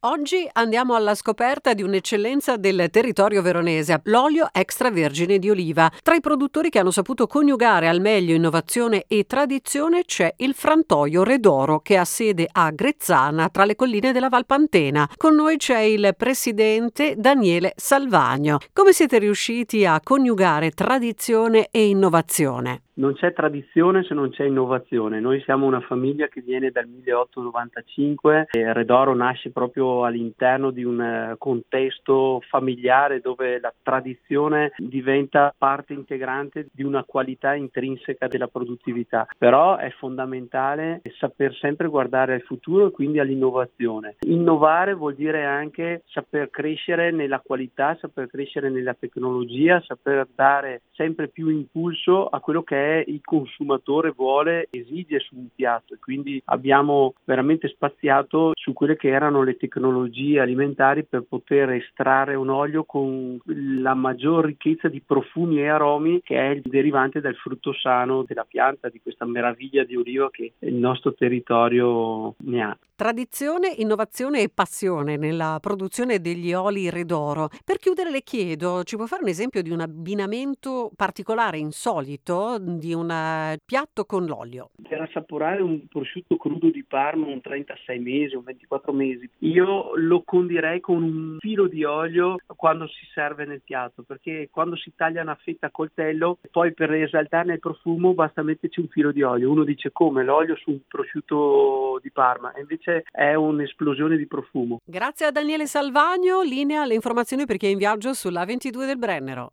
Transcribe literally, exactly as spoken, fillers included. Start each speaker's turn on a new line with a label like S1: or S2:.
S1: Oggi andiamo alla scoperta di un'eccellenza del territorio veronese, l'olio extravergine di oliva. Tra i produttori che hanno saputo coniugare al meglio innovazione e tradizione c'è il frantoio Redoro, che ha sede a Grezzana, tra le colline della Valpantena. Con noi c'è il presidente Daniele Salvagno. Come siete riusciti a coniugare tradizione e innovazione?
S2: Non c'è tradizione se non c'è innovazione. Noi siamo una famiglia che viene dal milleottocentonovantacinque e Redoro nasce proprio all'interno di un eh, contesto familiare dove la tradizione diventa parte integrante di una qualità intrinseca della produttività. Però è fondamentale saper sempre guardare al futuro e quindi all'innovazione. Innovare vuol dire anche saper crescere nella qualità, saper crescere nella tecnologia, saper dare sempre più impulso a quello che è il consumatore vuole, esige su un piatto, e quindi abbiamo veramente spaziato su quelle che erano le tecnologie alimentari per poter estrarre un olio con la maggior ricchezza di profumi e aromi che è il derivante dal frutto sano della pianta, di questa meraviglia di oliva che il nostro territorio ne ha.
S1: Tradizione, innovazione e passione nella produzione degli oli Redoro. Per chiudere le chiedo, ci può fare un esempio di un abbinamento particolare, insolito, di un eh, piatto con l'olio?
S2: Per assaporare un prosciutto crudo di Parma, un trentasei mesi, un ventiquattro mesi, io lo condirei con un filo di olio quando si serve nel piatto, perché quando si taglia una fetta a coltello, poi per esaltarne il profumo basta metterci un filo di olio. Uno dice: come, l'olio su un prosciutto di Parma? E invece è un'esplosione di profumo.
S1: Grazie a Daniele Salvagno, linea alle informazioni per chi è in viaggio sulla ventidue del Brennero.